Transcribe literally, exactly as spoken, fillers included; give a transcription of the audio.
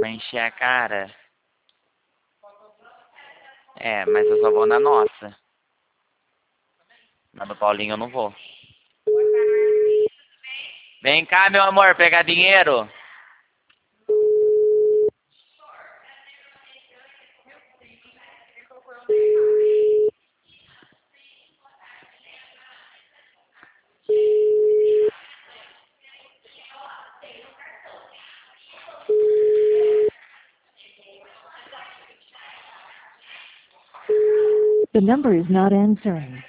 Pra encher a cara. É, mas eu só vou na nossa. Na do Paulinho eu não vou. Vem cá, meu amor, pegar dinheiro. The number is not answering.